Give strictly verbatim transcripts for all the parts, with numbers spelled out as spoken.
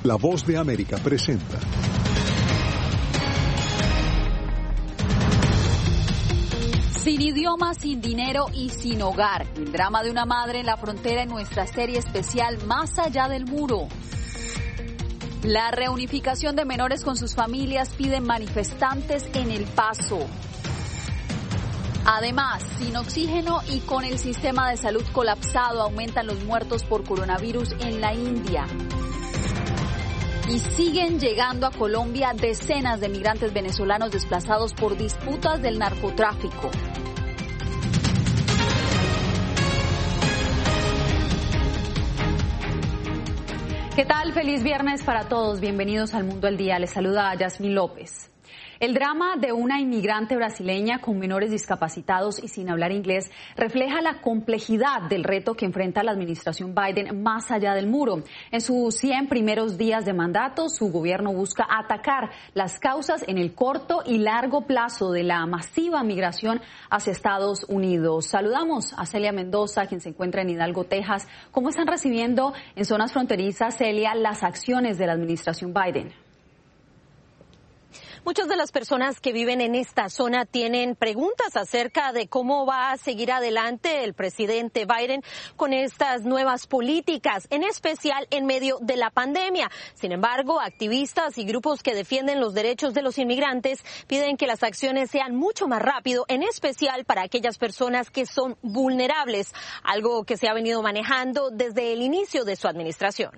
La Voz de América presenta. Sin idioma, sin dinero y sin hogar. El drama de una madre en la frontera en nuestra serie especial Más allá del muro. La reunificación de menores con sus familias piden manifestantes en El Paso. Además, sin oxígeno y con el sistema de salud colapsado, aumentan los muertos por coronavirus en la India. Y siguen llegando a Colombia decenas de migrantes venezolanos desplazados por disputas del narcotráfico. ¿Qué tal? Feliz viernes para todos. Bienvenidos al Mundo al Día. Les saluda a Yasmín López. El drama de una inmigrante brasileña con menores discapacitados y sin hablar inglés refleja la complejidad del reto que enfrenta la administración Biden más allá del muro. En sus cien primeros días de mandato, su gobierno busca atacar las causas en el corto y largo plazo de la masiva migración hacia Estados Unidos. Saludamos a Celia Mendoza, quien se encuentra en Hidalgo, Texas. ¿Cómo están recibiendo en zonas fronterizas, Celia, las acciones de la administración Biden? Muchas de las personas que viven en esta zona tienen preguntas acerca de cómo va a seguir adelante el presidente Biden con estas nuevas políticas, en especial en medio de la pandemia. Sin embargo, activistas y grupos que defienden los derechos de los inmigrantes piden que las acciones sean mucho más rápido, en especial para aquellas personas que son vulnerables, algo que se ha venido manejando desde el inicio de su administración.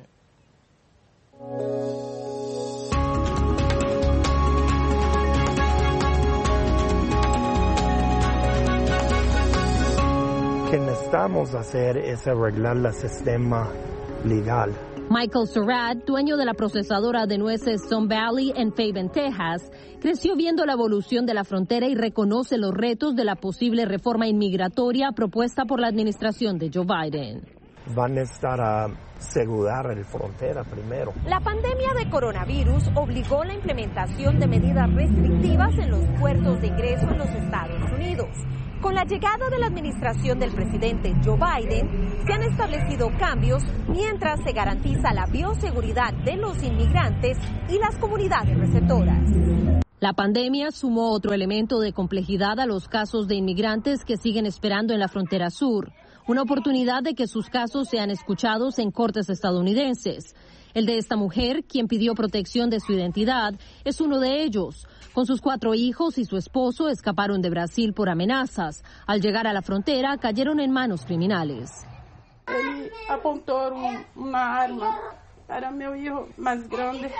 Lo que necesitamos hacer es arreglar el sistema legal. Michael Surratt, dueño de la procesadora de nueces Sun Valley en Fayetteville, Texas, creció viendo la evolución de la frontera y reconoce los retos de la posible reforma inmigratoria propuesta por la administración de Joe Biden. Van a necesitar asegurar la frontera primero. La pandemia de coronavirus obligó la implementación de medidas restrictivas en los puertos de ingreso en los Estados Unidos. Con la llegada de la administración del presidente Joe Biden, se han establecido cambios mientras se garantiza la bioseguridad de los inmigrantes y las comunidades receptoras. La pandemia sumó otro elemento de complejidad a los casos de inmigrantes que siguen esperando en la frontera sur, una oportunidad de que sus casos sean escuchados en cortes estadounidenses. El de esta mujer, quien pidió protección de su identidad, es uno de ellos. Con sus cuatro hijos y su esposo escaparon de Brasil por amenazas. Al llegar a la frontera, cayeron en manos criminales. Él apuntó una arma para mi hijo más grande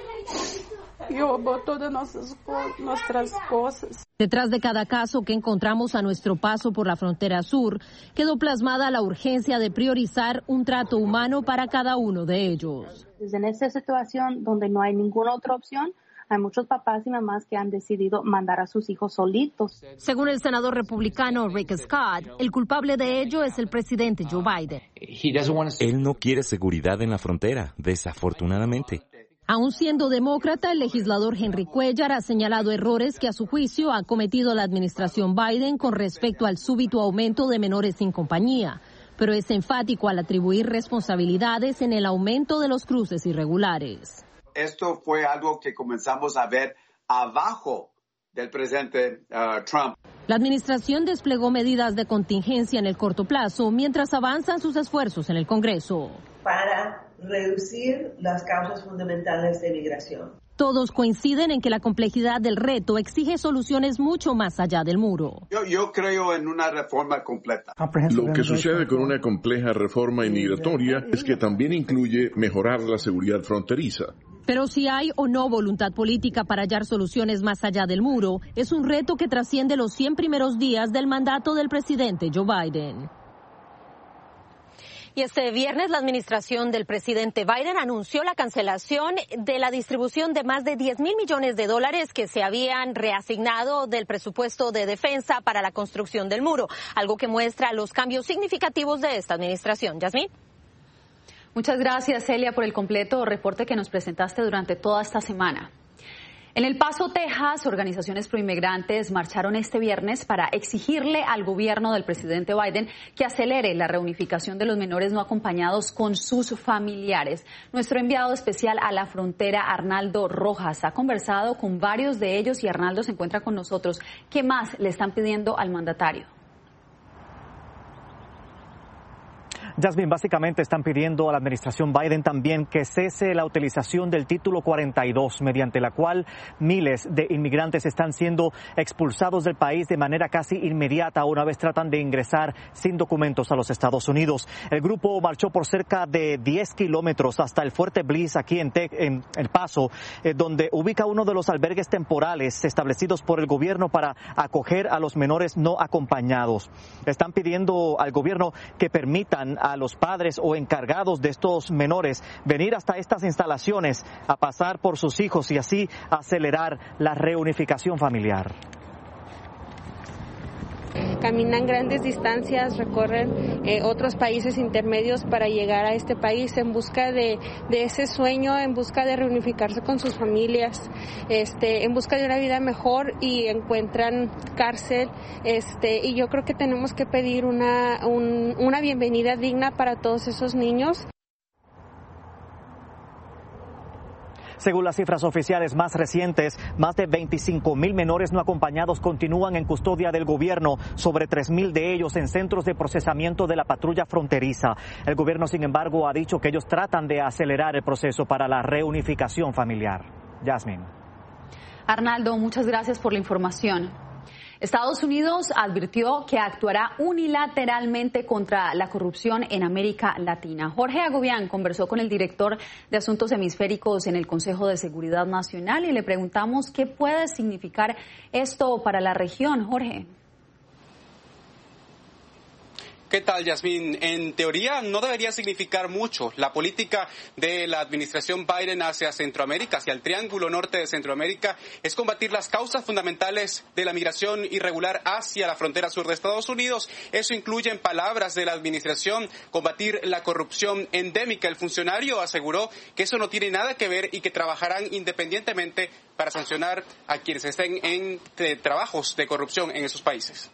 y robó todas nuestras, nuestras cosas. Detrás de cada caso que encontramos a nuestro paso por la frontera sur, quedó plasmada la urgencia de priorizar un trato humano para cada uno de ellos. En esta situación donde no hay ninguna otra opción, hay muchos papás y mamás que han decidido mandar a sus hijos solitos. Según el senador republicano Rick Scott, el culpable de ello es el presidente Joe Biden. Él no quiere seguridad en la frontera, desafortunadamente. Aún siendo demócrata, el legislador Henry Cuellar ha señalado errores que a su juicio ha cometido la administración Biden con respecto al súbito aumento de menores sin compañía, pero es enfático al atribuir responsabilidades en el aumento de los cruces irregulares. Esto fue algo que comenzamos a ver abajo del presidente uh, Trump. La administración desplegó medidas de contingencia en el corto plazo mientras avanzan sus esfuerzos en el Congreso para reducir las causas fundamentales de migración. Todos coinciden en que la complejidad del reto exige soluciones mucho más allá del muro. Yo, yo creo en una reforma completa. Lo que sucede con una compleja reforma inmigratoria es que también incluye mejorar la seguridad fronteriza. Pero si hay o no voluntad política para hallar soluciones más allá del muro, es un reto que trasciende los cien primeros días del mandato del presidente Joe Biden. Y este viernes la administración del presidente Biden anunció la cancelación de la distribución de más de diez mil millones de dólares que se habían reasignado del presupuesto de defensa para la construcción del muro, algo que muestra los cambios significativos de esta administración. Yasmín. Muchas gracias, Celia, por el completo reporte que nos presentaste durante toda esta semana. En El Paso, Texas, organizaciones proinmigrantes marcharon este viernes para exigirle al gobierno del presidente Biden que acelere la reunificación de los menores no acompañados con sus familiares. Nuestro enviado especial a la frontera, Arnaldo Rojas, ha conversado con varios de ellos y Arnaldo se encuentra con nosotros. ¿Qué más le están pidiendo al mandatario? Yasmin, básicamente están pidiendo a la administración Biden también que cese la utilización del título cuarenta y dos, mediante la cual miles de inmigrantes están siendo expulsados del país de manera casi inmediata una vez tratan de ingresar sin documentos a los Estados Unidos. El grupo marchó por cerca de diez kilómetros hasta el Fuerte Bliss aquí en, Te en El Paso, eh, donde ubica uno de los albergues temporales establecidos por el gobierno para acoger a los menores no acompañados. Están pidiendo al gobierno que permitan a los padres o encargados de estos menores venir hasta estas instalaciones a pasar por sus hijos y así acelerar la reunificación familiar. Caminan grandes distancias, recorren eh, otros países intermedios para llegar a este país en busca de, de ese sueño, en busca de reunificarse con sus familias, este, en busca de una vida mejor y encuentran cárcel. Este, y yo creo que tenemos que pedir una, un, una bienvenida digna para todos esos niños. Según las cifras oficiales más recientes, más de veinticinco mil menores no acompañados continúan en custodia del gobierno, sobre tres mil de ellos en centros de procesamiento de la patrulla fronteriza. El gobierno, sin embargo, ha dicho que ellos tratan de acelerar el proceso para la reunificación familiar. Yasmin. Arnaldo, muchas gracias por la información. Estados Unidos advirtió que actuará unilateralmente contra la corrupción en América Latina. Jorge Agobián conversó con el director de Asuntos Hemisféricos en el Consejo de Seguridad Nacional y le preguntamos qué puede significar esto para la región. Jorge. ¿Qué tal, Yasmín? En teoría no debería significar mucho. La política de la administración Biden hacia Centroamérica, hacia el Triángulo Norte de Centroamérica, es combatir las causas fundamentales de la migración irregular hacia la frontera sur de Estados Unidos. Eso incluye, en palabras de la administración, combatir la corrupción endémica. El funcionario aseguró que eso no tiene nada que ver y que trabajarán independientemente para sancionar a quienes estén en eh, trabajos de corrupción en esos países.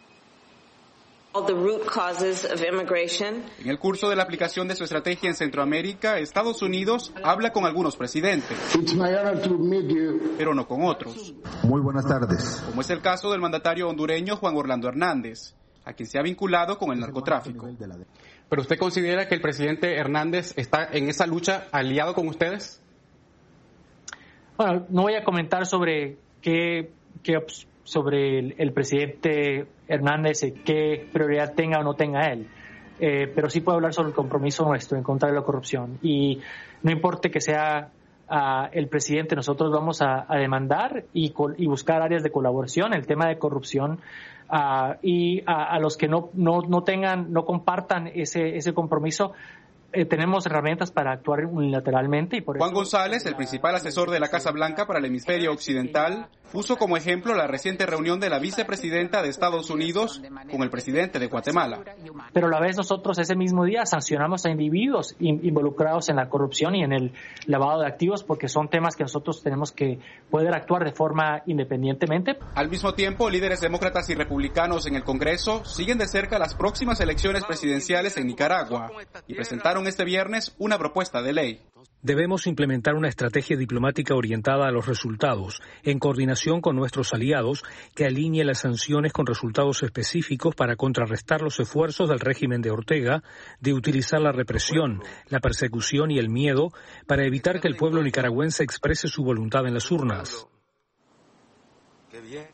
En el curso de la aplicación de su estrategia en Centroamérica, Estados Unidos habla con algunos presidentes, pero no con otros. Muy buenas tardes. Como es el caso del mandatario hondureño Juan Orlando Hernández, a quien se ha vinculado con el narcotráfico. ¿Pero usted considera que el presidente Hernández está en esa lucha aliado con ustedes? Bueno, no voy a comentar sobre qué, qué sobre el, el presidente Hernández, qué prioridad tenga o no tenga él, eh, pero sí puedo hablar sobre el compromiso nuestro en contra de la corrupción y no importa que sea uh, el presidente, nosotros vamos a, a demandar y, col- y buscar áreas de colaboración, el tema de corrupción uh, y a, a los que no, no, no tengan, no compartan ese, ese compromiso. Eh, tenemos herramientas para actuar unilateralmente. Y por Juan eso... González, el principal asesor de la Casa Blanca para el hemisferio occidental, puso como ejemplo la reciente reunión de la vicepresidenta de Estados Unidos con el presidente de Guatemala. Pero a la vez nosotros ese mismo día sancionamos a individuos in- involucrados en la corrupción y en el lavado de activos porque son temas que nosotros tenemos que poder actuar de forma independientemente. Al mismo tiempo, líderes demócratas y republicanos en el Congreso siguen de cerca las próximas elecciones presidenciales en Nicaragua y presentaron este viernes una propuesta de ley. Debemos implementar una estrategia diplomática orientada a los resultados, en coordinación con nuestros aliados, que alinee las sanciones con resultados específicos para contrarrestar los esfuerzos del régimen de Ortega de utilizar la represión, la persecución y el miedo para evitar que el pueblo nicaragüense exprese su voluntad en las urnas. Qué bien.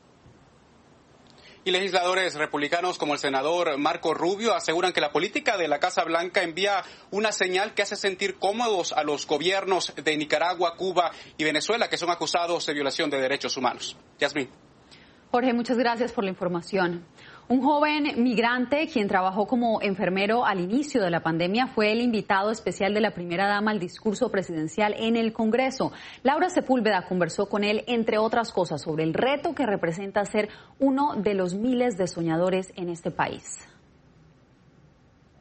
Y legisladores republicanos como el senador Marco Rubio aseguran que la política de la Casa Blanca envía una señal que hace sentir cómodos a los gobiernos de Nicaragua, Cuba y Venezuela, que son acusados de violación de derechos humanos. Yasmín. Jorge, muchas gracias por la información. Un joven migrante, quien trabajó como enfermero al inicio de la pandemia, fue el invitado especial de la primera dama al discurso presidencial en el Congreso. Laura Sepúlveda conversó con él, entre otras cosas, sobre el reto que representa ser uno de los miles de soñadores en este país.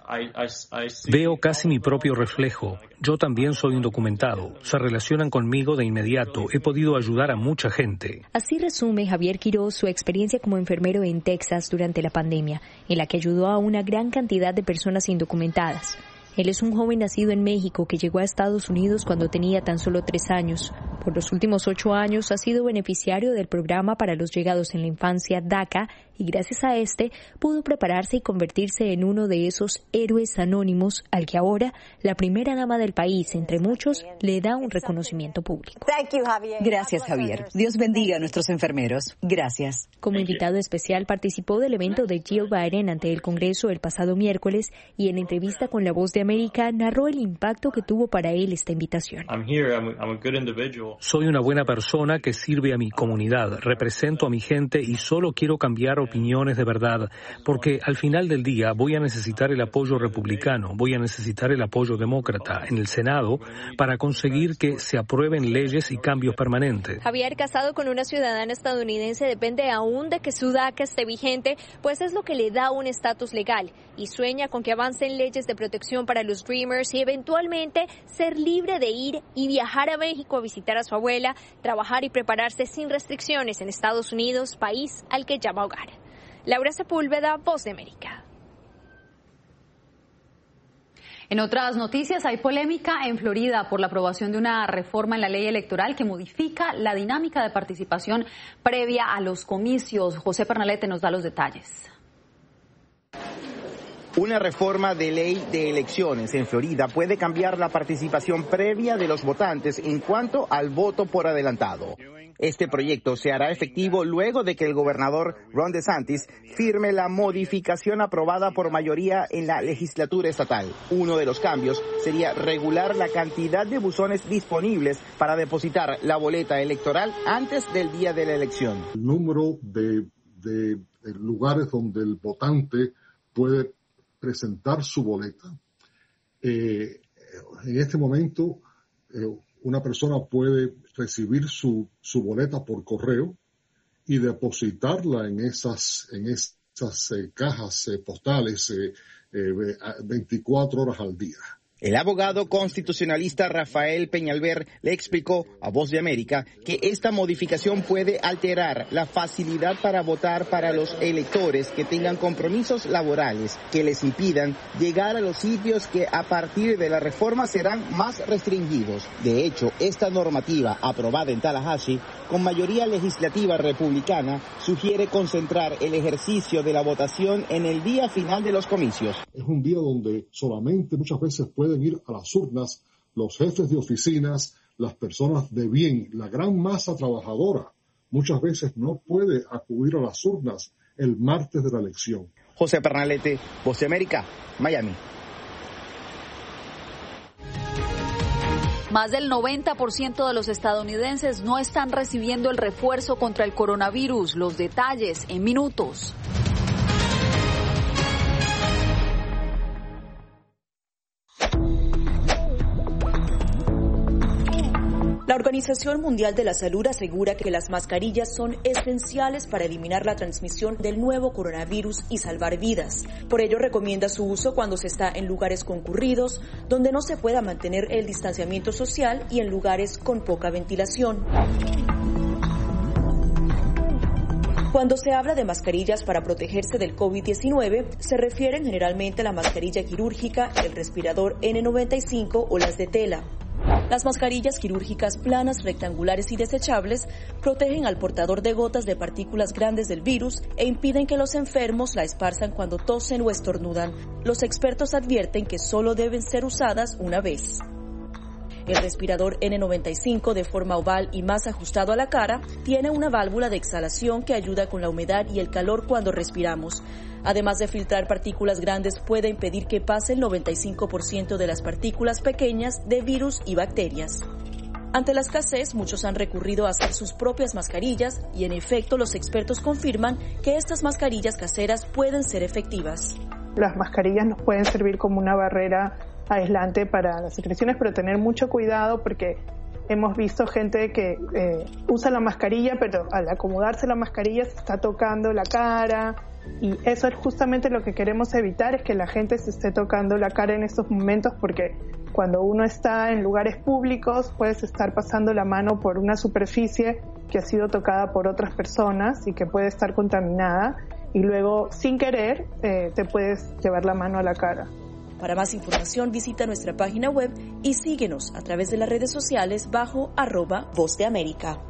Veo casi mi propio reflejo. Yo también soy indocumentado. Se relacionan conmigo de inmediato. He podido ayudar a mucha gente. Así resume Javier Quiroz su experiencia como enfermero en Texas durante la pandemia, en la que ayudó a una gran cantidad de personas indocumentadas. Él es un joven nacido en México que llegó a Estados Unidos cuando tenía tan solo tres años. Por los últimos ocho años ha sido beneficiario del programa para los llegados en la infancia DACA y gracias a este pudo prepararse y convertirse en uno de esos héroes anónimos al que ahora la primera dama del país, entre muchos, le da un reconocimiento público. Gracias, Javier. Dios bendiga a nuestros enfermeros. Gracias. Como invitado especial participó del evento de Jill Biden ante el Congreso el pasado miércoles y en entrevista con La Voz de América narró el impacto que tuvo para él esta invitación. Soy una buena persona que sirve a mi comunidad, represento a mi gente y solo quiero cambiar opiniones de verdad, porque al final del día voy a necesitar el apoyo republicano, voy a necesitar el apoyo demócrata en el Senado para conseguir que se aprueben leyes y cambios permanentes. Javier, casado con una ciudadana estadounidense, depende aún de que su DACA esté vigente, pues es lo que le da un estatus legal y sueña con que avancen leyes de protección para los Dreamers y eventualmente ser libre de ir y viajar a México a visitar a su abuela, trabajar y prepararse sin restricciones en Estados Unidos, país al que llama hogar. Laura Sepúlveda, Voz de América. En otras noticias, hay polémica en Florida por la aprobación de una reforma en la ley electoral que modifica la dinámica de participación previa a los comicios. José Pernalete nos da los detalles. Una reforma de ley de elecciones en Florida puede cambiar la participación previa de los votantes en cuanto al voto por adelantado. Este proyecto se hará efectivo luego de que el gobernador Ron DeSantis firme la modificación aprobada por mayoría en la legislatura estatal. Uno de los cambios sería regular la cantidad de buzones disponibles para depositar la boleta electoral antes del día de la elección. El número de, de, de lugares donde el votante puede presentar su boleta. Eh, en este momento, eh, una persona puede recibir su, su boleta por correo y depositarla en esas, en esas eh, cajas eh, postales eh, eh, veinticuatro horas al día. El abogado constitucionalista Rafael Peñalver le explicó a Voz de América que esta modificación puede alterar la facilidad para votar para los electores que tengan compromisos laborales que les impidan llegar a los sitios que a partir de la reforma serán más restringidos. De hecho, esta normativa aprobada en Tallahassee con mayoría legislativa republicana sugiere concentrar el ejercicio de la votación en el día final de los comicios. Es un día donde solamente muchas veces puede pueden ir a las urnas los jefes de oficinas, las personas de bien, la gran masa trabajadora. Muchas veces no puede acudir a las urnas el martes de la elección. José Pernalete, Voz de América, Miami. Más del noventa por ciento de los estadounidenses no están recibiendo el refuerzo contra el coronavirus. Los detalles en minutos. La Organización Mundial de la Salud asegura que las mascarillas son esenciales para eliminar la transmisión del nuevo coronavirus y salvar vidas. Por ello, recomienda su uso cuando se está en lugares concurridos, donde no se pueda mantener el distanciamiento social y en lugares con poca ventilación. Cuando se habla de mascarillas para protegerse del COVID diecinueve, se refieren generalmente a la mascarilla quirúrgica, el respirador ene noventa y cinco o las de tela. Las mascarillas quirúrgicas planas, rectangulares y desechables protegen al portador de gotas de partículas grandes del virus e impiden que los enfermos la esparzan cuando tosen o estornudan. Los expertos advierten que solo deben ser usadas una vez. El respirador ene noventa y cinco, de forma oval y más ajustado a la cara, tiene una válvula de exhalación que ayuda con la humedad y el calor cuando respiramos. Además de filtrar partículas grandes, puede impedir que pase el noventa y cinco por ciento de las partículas pequeñas de virus y bacterias. Ante la escasez, muchos han recurrido a hacer sus propias mascarillas y, en efecto, los expertos confirman que estas mascarillas caseras pueden ser efectivas. Las mascarillas nos pueden servir como una barrera aislante para las secreciones, pero tener mucho cuidado porque hemos visto gente que eh, usa la mascarilla, pero al acomodarse la mascarilla se está tocando la cara, Y eso es justamente lo que queremos evitar, es que la gente se esté tocando la cara en estos momentos, porque cuando uno está en lugares públicos puedes estar pasando la mano por una superficie que ha sido tocada por otras personas y que puede estar contaminada, y luego sin querer eh, te puedes llevar la mano a la cara. Para más información visita nuestra página web y síguenos a través de las redes sociales bajo arroba Voz de América.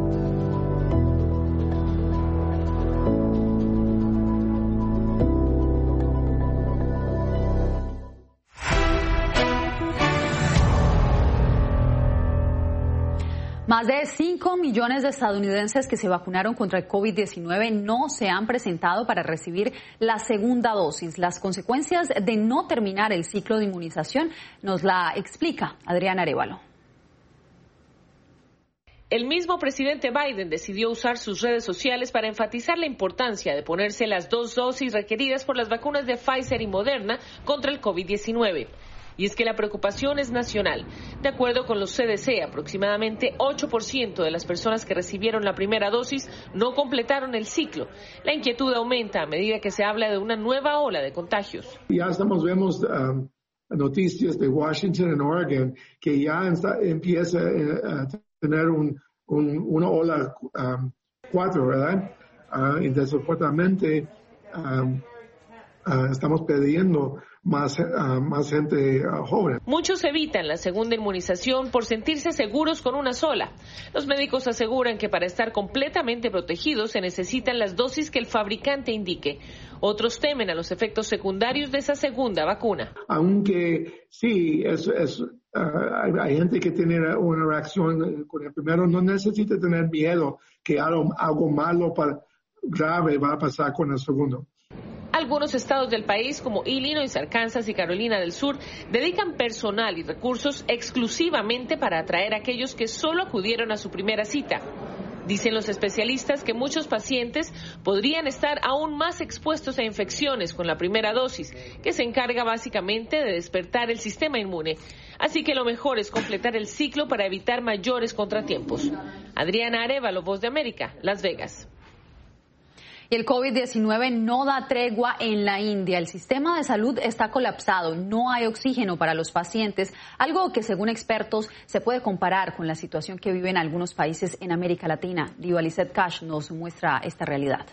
Más de cinco millones de estadounidenses que se vacunaron contra el COVID diecinueve no se han presentado para recibir la segunda dosis. Las consecuencias de no terminar el ciclo de inmunización nos la explica Adriana Arévalo. El mismo presidente Biden decidió usar sus redes sociales para enfatizar la importancia de ponerse las dos dosis requeridas por las vacunas de Pfizer y Moderna contra el COVID diecinueve. Y es que la preocupación es nacional. De acuerdo con los C D C, aproximadamente ocho por ciento de las personas que recibieron la primera dosis no completaron el ciclo. La inquietud aumenta a medida que se habla de una nueva ola de contagios. Ya estamos, vemos um, noticias de Washington y Oregon que ya está, empieza a tener un, un, una ola um, cuatro, ¿verdad? Uh, y desafortunadamente um, uh, estamos perdiendo más, uh, más gente uh, joven. Muchos evitan la segunda inmunización por sentirse seguros con una sola. Los médicos aseguran que para estar completamente protegidos se necesitan las dosis que el fabricante indique. Otros temen a los efectos secundarios de esa segunda vacuna. Aunque sí, es, es, uh, hay, hay gente que tiene una reacción con el primero, no necesita tener miedo que algo, algo malo, para, grave va a pasar con el segundo. Algunos estados del país, como Illinois, Arkansas y Carolina del Sur, dedican personal y recursos exclusivamente para atraer a aquellos que solo acudieron a su primera cita. Dicen los especialistas que muchos pacientes podrían estar aún más expuestos a infecciones con la primera dosis, que se encarga básicamente de despertar el sistema inmune. Así que lo mejor es completar el ciclo para evitar mayores contratiempos. Adriana Arévalo, Voz de América, Las Vegas. Y el COVID diecinueve no da tregua en la India. El sistema de salud está colapsado, no hay oxígeno para los pacientes, algo que según expertos se puede comparar con la situación que viven algunos países en América Latina. Diva Lizeth Cash nos muestra esta realidad.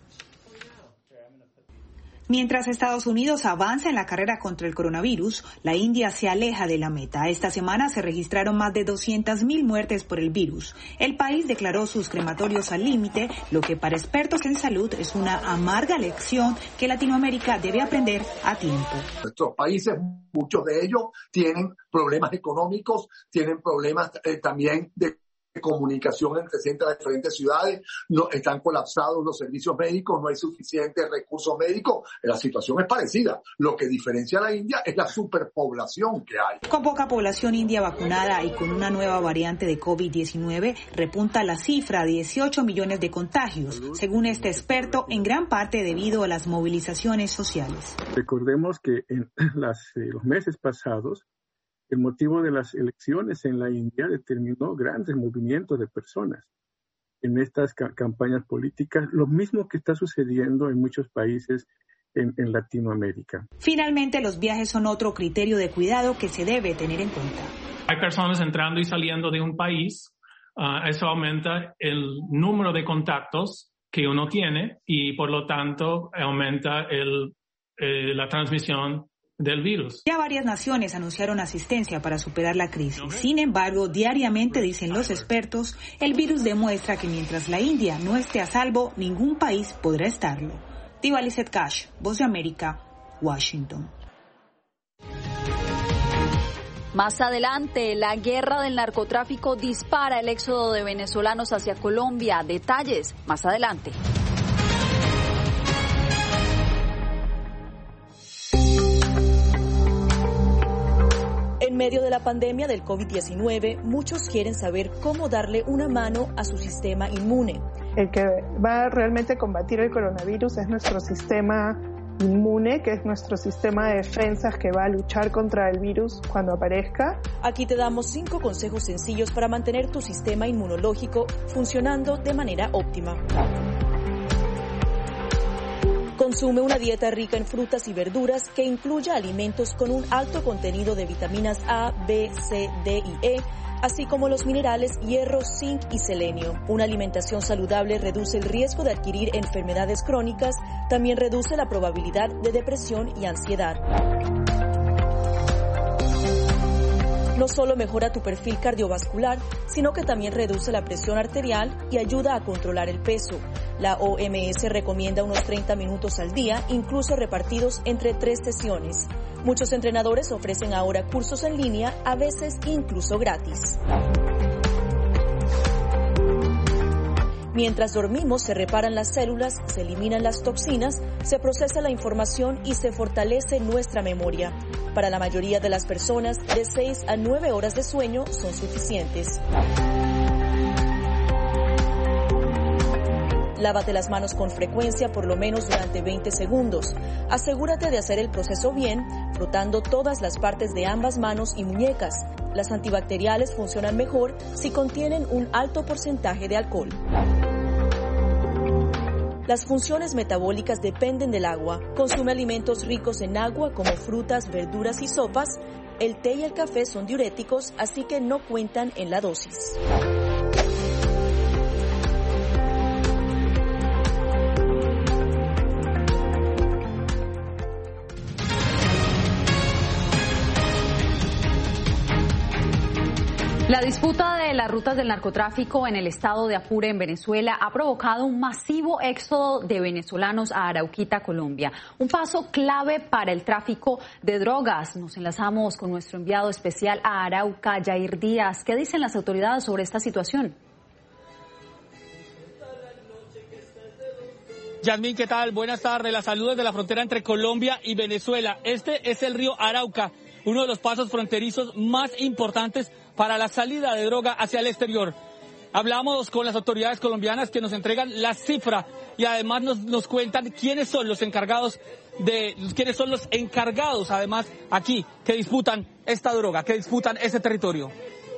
Mientras Estados Unidos avanza en la carrera contra el coronavirus, la India se aleja de la meta. Esta semana se registraron más de doscientas mil muertes por el virus. El país declaró sus crematorios al límite, lo que para expertos en salud es una amarga lección que Latinoamérica debe aprender a tiempo. Nuestros países, muchos de ellos, tienen problemas económicos, tienen problemas eh, también de comunicación entre las diferentes ciudades, no están colapsados los servicios médicos, no hay suficientes recursos médicos, la situación es parecida. Lo que diferencia a la India es la superpoblación que hay. Con poca población india vacunada y con una nueva variante de COVID diecinueve, repunta la cifra de dieciocho millones de contagios, según este experto, en gran parte debido a las movilizaciones sociales. Recordemos que en las, eh, los meses pasados, el motivo de las elecciones en la India determinó grandes movimientos de personas en estas ca- campañas políticas, lo mismo que está sucediendo en muchos países en, en Latinoamérica. Finalmente, los viajes son otro criterio de cuidado que se debe tener en cuenta. Hay personas entrando y saliendo de un país, uh, eso aumenta el número de contactos que uno tiene y por lo tanto aumenta el, eh, la transmisión del virus. Ya varias naciones anunciaron asistencia para superar la crisis. Sin embargo, diariamente, dicen los expertos, el virus demuestra que mientras la India no esté a salvo, ningún país podrá estarlo. Diva Lizeth Cash, Voz de América, Washington. Más adelante, la guerra del narcotráfico dispara el éxodo de venezolanos hacia Colombia. Detalles más adelante. En medio de la pandemia del COVID diecinueve, muchos quieren saber cómo darle una mano a su sistema inmune. El que va realmente a combatir el coronavirus es nuestro sistema inmune, que es nuestro sistema de defensas que va a luchar contra el virus cuando aparezca. Aquí te damos cinco consejos sencillos para mantener tu sistema inmunológico funcionando de manera óptima. Consume una dieta rica en frutas y verduras que incluya alimentos con un alto contenido de vitaminas A, B, C, D y E, así como los minerales hierro, zinc y selenio. Una alimentación saludable reduce el riesgo de adquirir enfermedades crónicas, también reduce la probabilidad de depresión y ansiedad. No solo mejora tu perfil cardiovascular, sino que también reduce la presión arterial y ayuda a controlar el peso. La O M S recomienda unos treinta minutos al día, incluso repartidos entre tres sesiones. Muchos entrenadores ofrecen ahora cursos en línea, a veces incluso gratis. Mientras dormimos, se reparan las células, se eliminan las toxinas, se procesa la información y se fortalece nuestra memoria. Para la mayoría de las personas, de seis a nueve horas de sueño son suficientes. Lávate las manos con frecuencia, por lo menos durante veinte segundos. Asegúrate de hacer el proceso bien, frotando todas las partes de ambas manos y muñecas. Las antibacteriales funcionan mejor si contienen un alto porcentaje de alcohol. Las funciones metabólicas dependen del agua. Consume alimentos ricos en agua como frutas, verduras y sopas. El té y el café son diuréticos, así que no cuentan en la dosis. La disputa de las rutas del narcotráfico en el estado de Apure, en Venezuela, ha provocado un masivo éxodo de venezolanos a Arauquita, Colombia. Un paso clave para el tráfico de drogas. Nos enlazamos con nuestro enviado especial a Arauca, Yair Díaz. ¿Qué dicen las autoridades sobre esta situación? Yasmín, ¿qué tal? Buenas tardes. Las saludos de la frontera entre Colombia y Venezuela. Este es el río Arauca, uno de los pasos fronterizos más importantes para la salida de droga hacia el exterior. Hablamos con las autoridades colombianas que nos entregan la cifra y además nos, nos cuentan quiénes son los encargados de, quiénes son los encargados además aquí que disputan esta droga, que disputan ese territorio.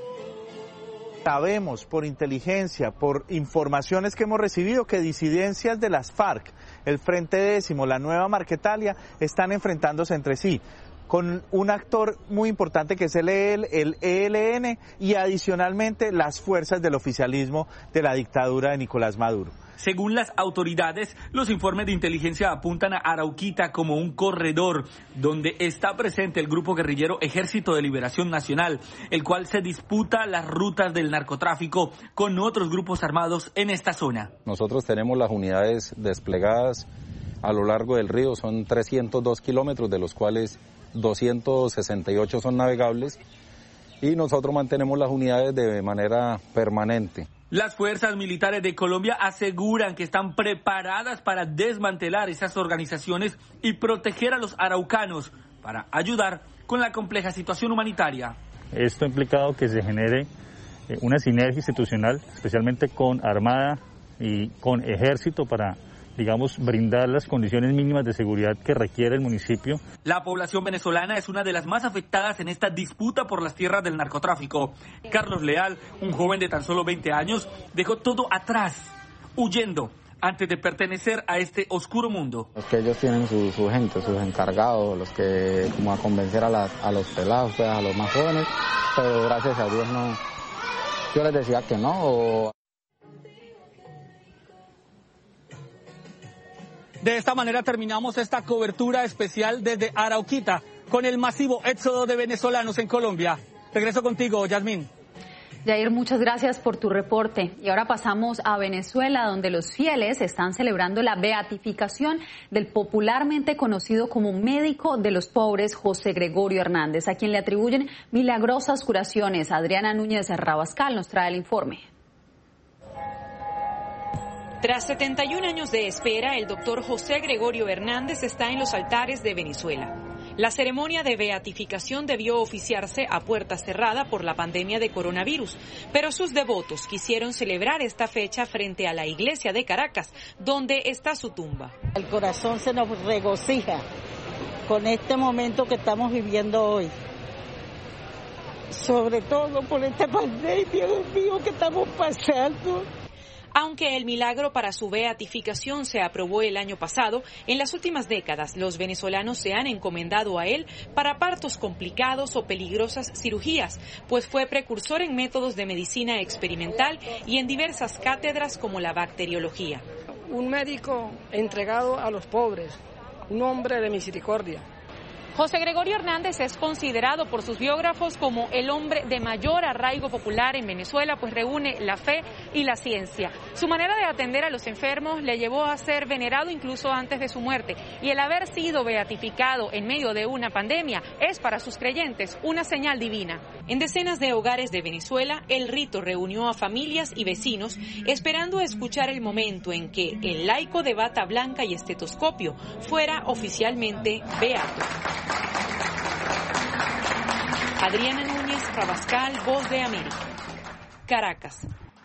Sabemos por inteligencia, por informaciones que hemos recibido, que disidencias de las FARC, el Frente Décimo, la Nueva Marquetalia, están enfrentándose entre sí, con un actor muy importante que es el E L N y adicionalmente las fuerzas del oficialismo de la dictadura de Nicolás Maduro. Según las autoridades, los informes de inteligencia apuntan a Arauquita como un corredor donde está presente el grupo guerrillero Ejército de Liberación Nacional, el cual se disputa las rutas del narcotráfico con otros grupos armados en esta zona. Nosotros tenemos las unidades desplegadas a lo largo del río, son trescientos dos kilómetros, de los cuales doscientos sesenta y ocho son navegables, y nosotros mantenemos las unidades de manera permanente. Las fuerzas militares de Colombia aseguran que están preparadas para desmantelar esas organizaciones y proteger a los araucanos para ayudar con la compleja situación humanitaria. Esto ha implicado que se genere una sinergia institucional, especialmente con Armada y con Ejército, para, digamos, brindar las condiciones mínimas de seguridad que requiere el municipio. La población venezolana es una de las más afectadas en esta disputa por las tierras del narcotráfico. Carlos Leal, un joven de tan solo veinte años, dejó todo atrás, huyendo antes de pertenecer a este oscuro mundo. Los que ellos tienen su, su gente, sus encargados, los que como a convencer a, las, a los pelados, pues, a los más jóvenes, pero gracias a Dios no. Yo les decía que no. O... De esta manera terminamos esta cobertura especial desde Arauquita con el masivo éxodo de venezolanos en Colombia. Regreso contigo, Yasmín. Yair, muchas gracias por tu reporte. Y ahora pasamos a Venezuela, donde los fieles están celebrando la beatificación del popularmente conocido como médico de los pobres, José Gregorio Hernández, a quien le atribuyen milagrosas curaciones. Adriana Núñez Rabascal nos trae el informe. Tras setenta y un años de espera, el doctor José Gregorio Hernández está en los altares de Venezuela. La ceremonia de beatificación debió oficiarse a puerta cerrada por la pandemia de coronavirus, pero sus devotos quisieron celebrar esta fecha frente a la iglesia de Caracas, donde está su tumba. El corazón se nos regocija con este momento que estamos viviendo hoy. Sobre todo por esta pandemia, Dios mío, que estamos pasando. Aunque el milagro para su beatificación se aprobó el año pasado, en las últimas décadas los venezolanos se han encomendado a él para partos complicados o peligrosas cirugías, pues fue precursor en métodos de medicina experimental y en diversas cátedras como la bacteriología. Un médico entregado a los pobres, un hombre de misericordia. José Gregorio Hernández es considerado por sus biógrafos como el hombre de mayor arraigo popular en Venezuela, pues reúne la fe y la ciencia. Su manera de atender a los enfermos le llevó a ser venerado incluso antes de su muerte, y el haber sido beatificado en medio de una pandemia es para sus creyentes una señal divina. En decenas de hogares de Venezuela, el rito reunió a familias y vecinos esperando escuchar el momento en que el laico de bata blanca y estetoscopio fuera oficialmente beato. Adriana Núñez Rabascal, Voz de América, Caracas.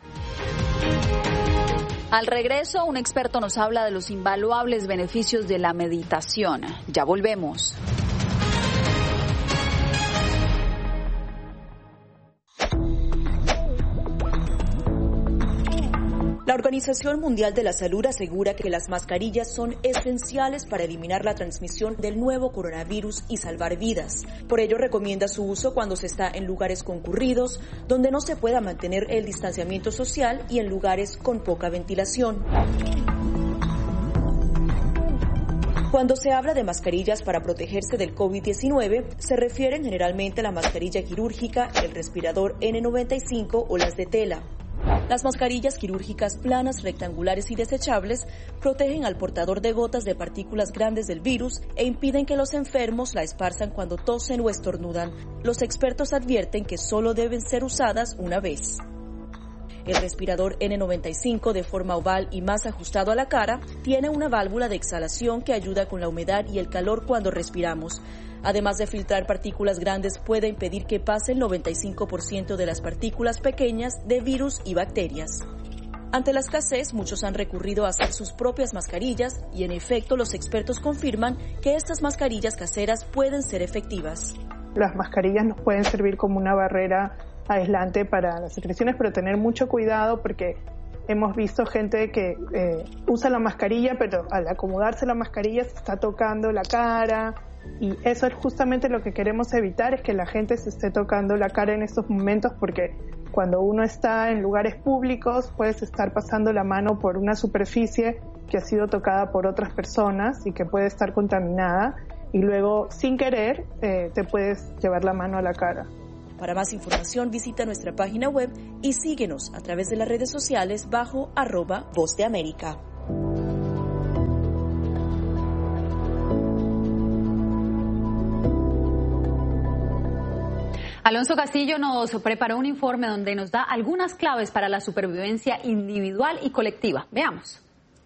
Al regreso, un experto nos habla de los invaluables beneficios de la meditación. Ya volvemos. La Organización Mundial de la Salud asegura que las mascarillas son esenciales para eliminar la transmisión del nuevo coronavirus y salvar vidas. Por ello, recomienda su uso cuando se está en lugares concurridos, donde no se pueda mantener el distanciamiento social y en lugares con poca ventilación. Cuando se habla de mascarillas para protegerse del COVID diecinueve, se refieren generalmente a la mascarilla quirúrgica, el respirador ene noventa y cinco o las de tela. Las mascarillas quirúrgicas planas, rectangulares y desechables protegen al portador de gotas de partículas grandes del virus e impiden que los enfermos la esparzan cuando tosen o estornudan. Los expertos advierten que solo deben ser usadas una vez. El respirador ene noventa y cinco, de forma oval y más ajustado a la cara, tiene una válvula de exhalación que ayuda con la humedad y el calor cuando respiramos. Además de filtrar partículas grandes, puede impedir que pase el noventa y cinco por ciento de las partículas pequeñas de virus y bacterias. Ante la escasez, muchos han recurrido a hacer sus propias mascarillas y, en efecto, los expertos confirman que estas mascarillas caseras pueden ser efectivas. Las mascarillas nos pueden servir como una barrera aislante para las secreciones, pero tener mucho cuidado porque hemos visto gente que eh, usa la mascarilla, pero al acomodarse la mascarilla se está tocando la cara. Y eso es justamente lo que queremos evitar, es que la gente se esté tocando la cara en estos momentos, porque cuando uno está en lugares públicos puedes estar pasando la mano por una superficie que ha sido tocada por otras personas y que puede estar contaminada, y luego sin querer eh, te puedes llevar la mano a la cara. Para más información visita nuestra página web y síguenos a través de las redes sociales bajo arroba Voz de América. Alonso Castillo nos preparó un informe donde nos da algunas claves para la supervivencia individual y colectiva. Veamos.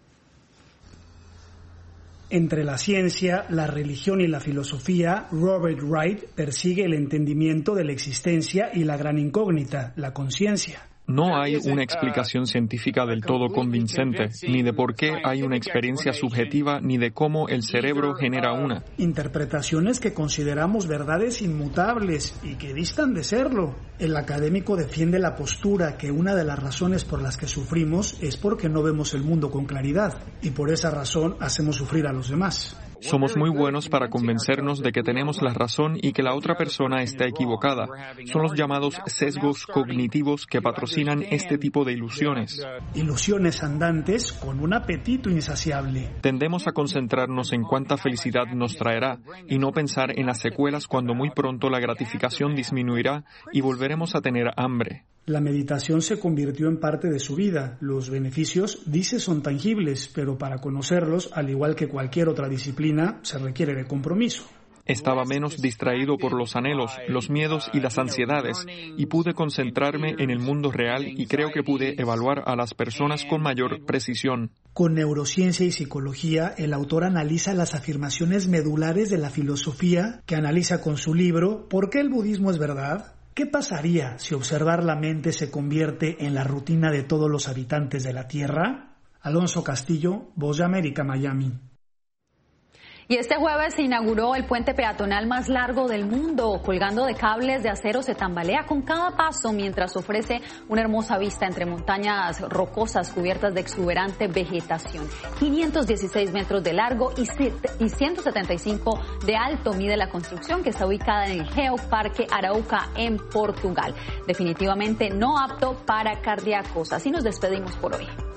Entre la ciencia, la religión y la filosofía, Robert Wright persigue el entendimiento de la existencia y la gran incógnita, la conciencia. No hay una explicación científica del todo convincente, ni de por qué hay una experiencia subjetiva, ni de cómo el cerebro genera una. Interpretaciones que consideramos verdades inmutables y que distan de serlo. El académico defiende la postura que una de las razones por las que sufrimos es porque no vemos el mundo con claridad, y por esa razón hacemos sufrir a los demás. Somos muy buenos para convencernos de que tenemos la razón y que la otra persona está equivocada. Son los llamados sesgos cognitivos que patrocinan este tipo de ilusiones. Ilusiones andantes con un apetito insaciable. Tendemos a concentrarnos en cuánta felicidad nos traerá y no pensar en las secuelas cuando muy pronto la gratificación disminuirá y volveremos a tener hambre. La meditación se convirtió en parte de su vida. Los beneficios, dice, son tangibles, pero para conocerlos, al igual que cualquier otra disciplina, se requiere de compromiso. Estaba menos distraído por los anhelos, los miedos y las ansiedades, y pude concentrarme en el mundo real y creo que pude evaluar a las personas con mayor precisión. Con neurociencia y psicología, el autor analiza las afirmaciones medulares de la filosofía, que analiza con su libro ¿Por qué el budismo es verdad? ¿Qué pasaría si observar la mente se convierte en la rutina de todos los habitantes de la Tierra? Alonso Castillo, Voz de América, Miami. Y este jueves se inauguró el puente peatonal más largo del mundo. Colgando de cables de acero, se tambalea con cada paso mientras ofrece una hermosa vista entre montañas rocosas cubiertas de exuberante vegetación. quinientos dieciséis metros de largo y ciento setenta y cinco de alto mide la construcción, que está ubicada en el Geoparque Arauca en Portugal. Definitivamente no apto para cardíacos. Así nos despedimos por hoy.